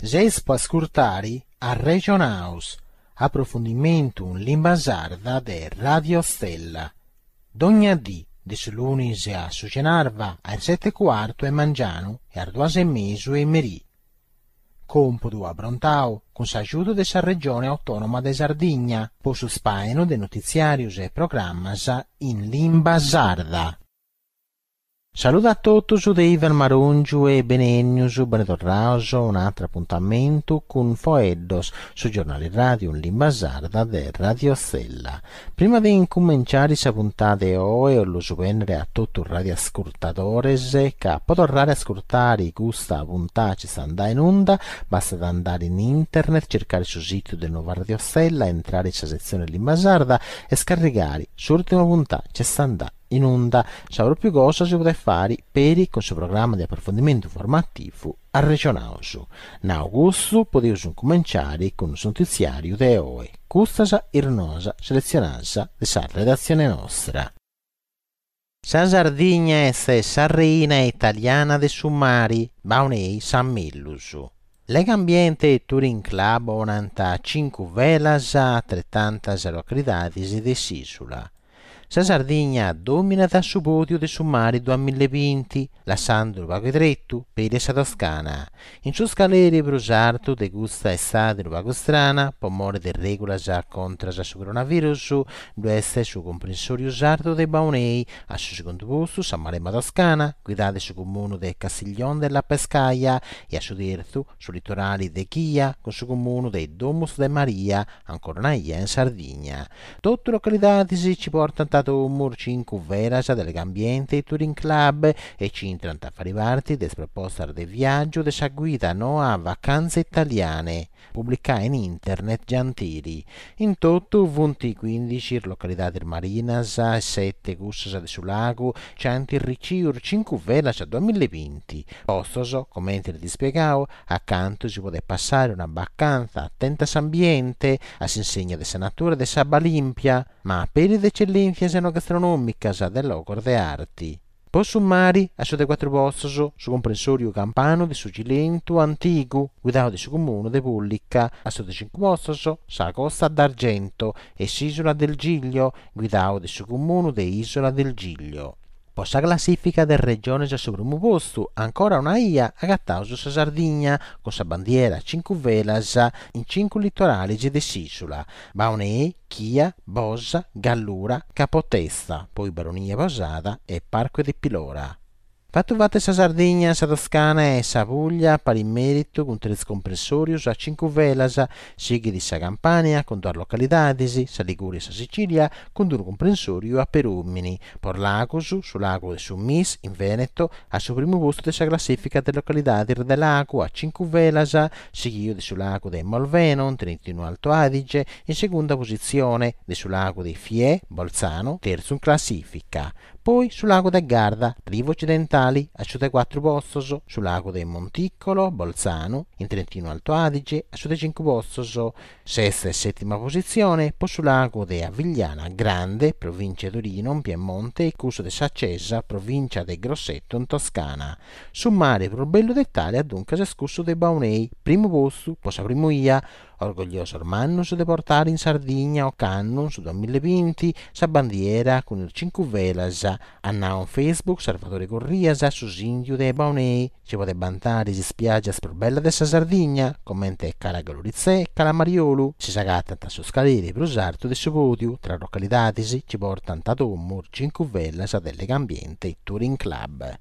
Zes può ascoltare a Region House, approfondimento in lingua sarda de Radio Stella. Dogna di lunis a Sucenarva alle 7:15 e mangiano e alle 2:30 e merì. Compodo a Brontao con l'aiuto della Regione Autonoma de Sardigna, po su spaeno de notiziarius e programmas in lingua sarda. Saluto a tutti su Ivan Marungiu e benennius, bentornaus un altro appuntamento con Foeddos su giornale radio in lingua sarda de Radio Stella. Prima di incominciare questa puntata oggi, lo subendere a tutti i radioascoltatori che potranno ascoltare questa puntata che sta andando in onda, basta andare in internet, cercare sul sito del nuovo Radio Stella, entrare in sezione lingua sarda e scaricare l'ultima puntata che sta andando in onda. Saprò più cosa si può fare per il suo programma di approfondimento informativo a Regionausu. In augusto potete cominciare con un notiziario di oggi. Questa è la selezionata della redazione nostra. Sa Sardegna è la reina italiana dei summari, Baunei San Millusu. Lega Ambiente e Touring Club 95 velas altrettanta località di Sisula. La Sardegna domina da su podio del Summari 2020, lasciando il vago dritto per la Toscana. In suo scalere brusarto de gusta estate il vago strana, pomore de regola già contro il coronavirus, due su comprensorio usarto de Baunei, a suo secondo posto San Maremma Toscana, guidate su comune de Castiglione della Pescaia, e a suo terzo su litorali de Chia, con su comune de Domus de Maria, ancora una in Sardegna. Tutte le località ci portano umor 5 veras del Ambiente e Touring Club e ci entrano a fare parte del proposta di viaggio della guida a vacanze italiane pubblicata in internet gentili. In tutto 15 località del Marinas, 7 gussas sul lago, 100 ricciur 5 velas 2020. Postoso, come ti spiegavo, accanto si può passare una vacanza attenta all'ambiente, a s'insegna della natura de Sabba Limpia, ma per le eccellenze gastronomiche dell'Ocor de Arti. Possumari a su de 4 postos su comprensorio campano di Sugilento antico, guidato di su comune de Pullica, a su de 5 postos sa Costa d'Argento e s'Isola del Giglio, guidato di su comune de Isola del Giglio. Possa classifica del regione già sul primo posto, ancora una IA agattata su Sardegna, con sa bandiera 5 velas in 5 litorali di Sisula, Baunei, Chia, Bosa, Gallura, Capotesta, poi Baronia Posada e Parco di Pilora. Fatto sa Sardegna, sa Toscana e sa Puglia per il merito con 3 comprensorius a 5 velas, sighi di sa Campania con 2 località, sa Liguria e sa Sicilia con 2 comprensorio a Perumini, Porlacus su lago de Summis in Veneto a suo primo posto della classifica delle località dell'Ago a 5 velas, seguito sul lago de Molveno in Trentino Alto Adige in seconda posizione, sul lago de Fie, Bolzano, terzo in classifica. Poi sul lago del Garda, rivo occidentali, a 4 postos, sul lago del Monticcolo, Bolzano, in Trentino Alto Adige, a 5 postos, sesta e settima posizione, poi sul lago de Avigliana Grande, provincia di Torino, in Piemonte, e Cuso de Saccesa, provincia de Grosseto, in Toscana. Sul mare più bello d'Italia, dunque, si è scusso de Baunei, primo posto, posa primo ia, orgoglioso ormannus de portare in Sardegna o Cannon su 2020 sa bandiera con il 5 velas a un Facebook Salvatore Corrias su Sindio de Baunei ci può bantare si spiaggia più bella della Sardegna commenta Calagalorizze e Calamariolu si sagatta su scalere brusarto del suo podio tra località ci porta tanto umor 5 velas delle Ambiente e Touring Club.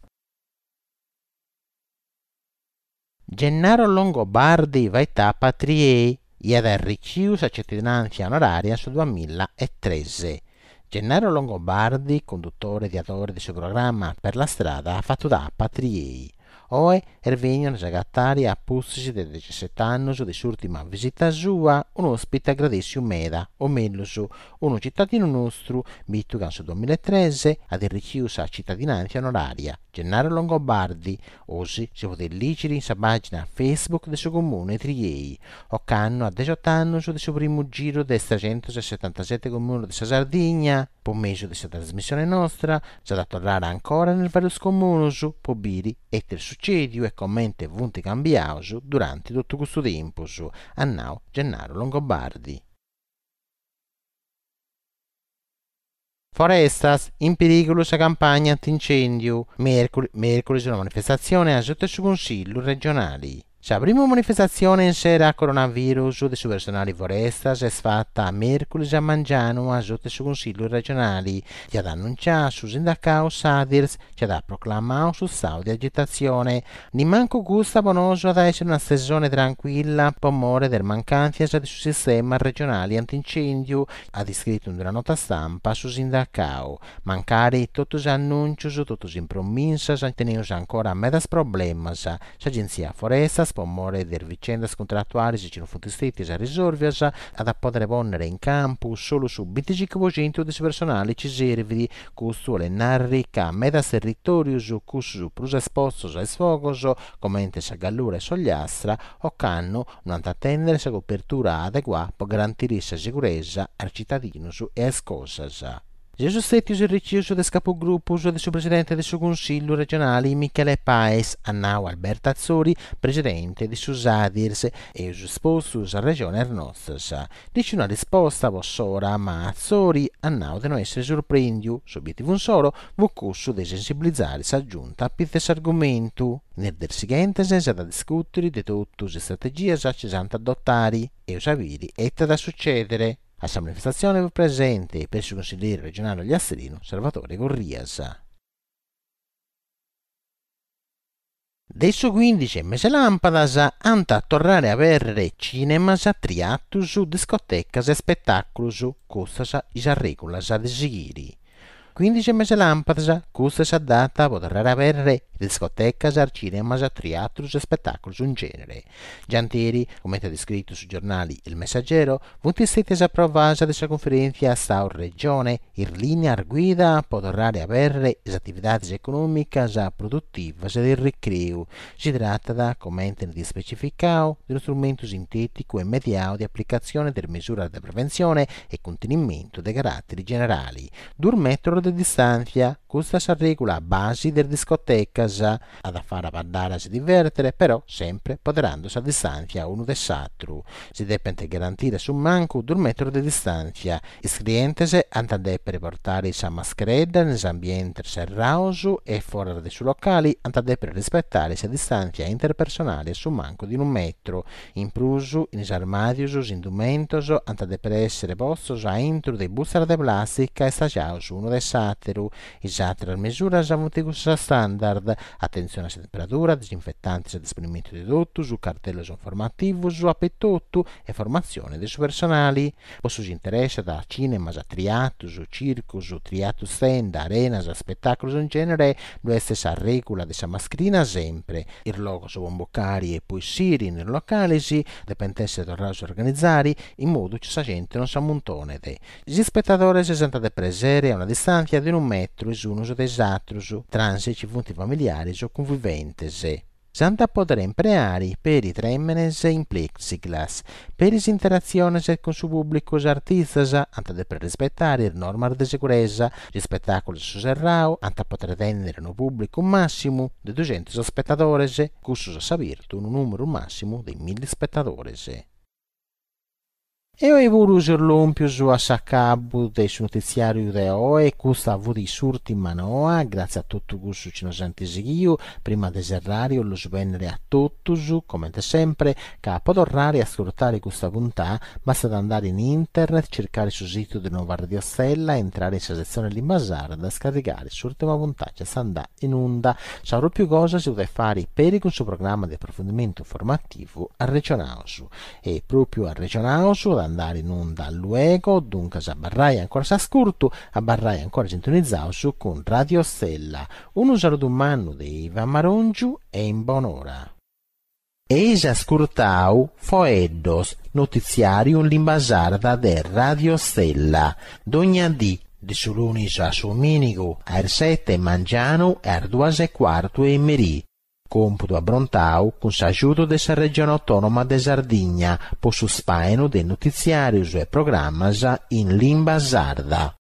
Gennaro Longobardi va tappa Triei e ad arricciu sa cittadinanza onoraria sul 2013. Gennaro Longobardi, conduttore e autore del suo programma Per la strada, ha fatto tappa Triei. Oe vengono zagattari a pustici del 17 anni dell'ultima visita sua, un ospite gradissi meda, o meglio su uno cittadino nostro, bitto su 2013, ad richiusa cittadinanza onoraria, Gennaro Longobardi, osi si può leggere in sa pagina Facebook del suo comune Triei, o canno a 18 anni del suo primo giro del 377 comune di Sardegna, po' mese di questa trasmissione nostra, c'è da tornare ancora nel varios comune su, po' biri e del successo succediu e commente vunti cambiaus durante tutto questo tempo, annau Gennaro Longobardi. Forestas, in pericolo sa campagna antincendio. Mercoledì una manifestazione a sotto su consiglio regionali. La prima manifestazione in sera a coronavirus dei personali Forestas è fatta a mercoledì a Mangiano a sotto su consiglio regionali. Che ha annunciato su sindacato Sadirs, che ha proclamato su stato di agitazione. Ni manco gusta bonoso ad essere una stagione tranquilla, pomore del mancanza del sistema regionale antincendio, ha descritto in una nota stampa su sindacato. Mancare tutti gli annunci, tutti gli impromessi, tenendo ancora a medas problemas. L'agenzia Forestas pomore der vicendas contrattuali si sono funtistiti a risolversi ad poter ponere in campo solo su 25% dei personali ci servi questo le narri che a medas territorius su plus espostos ai sfogos commente sa gallura e sogliastra o canno non attendere sa copertura adeguata per garantire la sicurezza ai cittadini e alle cose. Gesù stetti il ricciuso del capogruppo del suo presidente del suo consiglio regionale Michele Paes, annau Alberto Azzori, presidente di Susadirs e il sposto della regione Ernostas. Dice una risposta vossora, ma Azzori annau di non essere sorprendiu, s'obiettivo un solo, vocusso di sensibilizzare sa giunta a pizzes argomento. Nel del seguente si è da discutere di tutte le strategie che si sono adottare e usaviri e da succedere. A questa manifestazione presente per il consigliere regionale Gliastrino, Salvatore Gorrias. Adesso 15 mesi lampadas anta a tornare a avere cinemas, triatus, discotecas e spettacoli, costas is regulas ad esigiri. 15 mesi lampadas, costas data potrà avere discotecas, cinemas, triatus e spettacoli in genere. Giantieri, come è descritto sui giornali Il Messaggero, vuti stati approvati della conferenza sta regione in linea guida potrà avere le attività economiche produttive del ricreo. Si tratta da, come di specificato, di uno strumento sintetico e immediato di applicazione delle misure di prevenzione e contenimento dei caratteri generali. 2 metri di distanza, questa si regola a base delle discotecas ad fare andare a si divertere, però sempre poterandosi a distanza uno dell'altro. Si deve garantire su manco 2 metri di distanza. I clienti hanno da portare la mascherina nell'ambiente serrato e fuori dai suoi locali hanno da rispettare la distanza interpersonale su manco di 1 metro. In pruso, in armadi, in indumenti hanno da essere posti entro dei busti di plastica e stagiati su uno dell'altro. I altre misure sono standard. Attenzione alla temperatura, disinfettanti e disponimento di tutto, su cartello informativo, su appetotto e formazione dei suoi personali. Posso si interessa da cinema, triatus, circus, triatus stand, arenas, spettacoli in genere, deve essere regola della mascherina sempre. Il logo su bomboccari e poi siri nel locale deve essere tornato a organizzare in modo che la gente non si ammontone. Gli spettatori si sentono presere a una distanza di 1 metro e uno dei altri, transe ci punti familiari o conviventes. Santa poter impreare per i tremenes in plexiglas, per le interazioni con il pubblico artistas, anta per rispettare le norme di sicurezza, gli spettacoli su serrao, anta poter tenere un pubblico massimo di 200 spettatori, cussus s'avvirtu un numero massimo di 1000 spettatori. E ho voluto l'ompio su a saccabu del notiziario di oggi, questo avuto i surti in manoa, grazie a tutto questo ci non sentisiamo, prima di serrario lo svennere a tutti, come sempre, che potrà ascoltare questa puntata, basta andare in internet, cercare sul sito di Nuova Radio Stella, entrare in sezione Limbasarda, scaricare l'ultima puntata, sta andando in onda, saprò più cosa si deve fare per il suo programma di approfondimento informativo a Regionausu, e proprio a Regionausu andare in onda luego, dunque a barrai ancora s'ascolto, a barrai ancora sintonizzato su con Radio Stella. Un saluto umano di Ivan Marongiu e in buon'ora. Eis ascoltau Foeddos, notiziario Limbasarda de Radio Stella, d'ogna di su lunis a Sominico, a 7 Mangiano e a 2:15 e merì. Computo a Brontau con s'aiuto della regione autonoma de Sardigna, po su spaeno dei notiziari e programmas in lingua sarda.